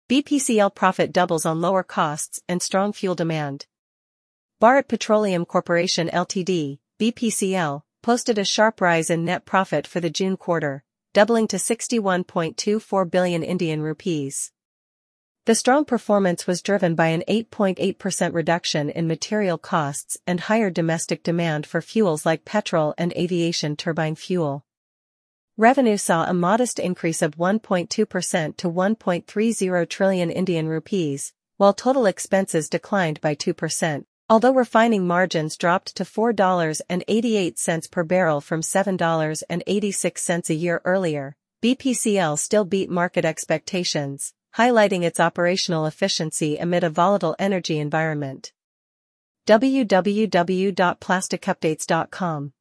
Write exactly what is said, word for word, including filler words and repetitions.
B P C L profit doubles on lower costs and strong fuel demand. Bharat Petroleum Corporation Limited, B P C L, posted a sharp rise in net profit for the June quarter, doubling to sixty-one point two four billion Indian rupees. The strong performance was driven by an eight point eight percent reduction in material costs and higher domestic demand for fuels like petrol and aviation turbine fuel. Revenue saw a modest increase of one point two percent to one point three zero trillion Indian rupees, while total expenses declined by two percent. Although refining margins dropped to four dollars and eighty-eight cents per barrel from seven dollars and eighty-six cents a year earlier, B P C L still beat market expectations, highlighting its operational efficiency amid a volatile energy environment. w w w dot plastic updates dot com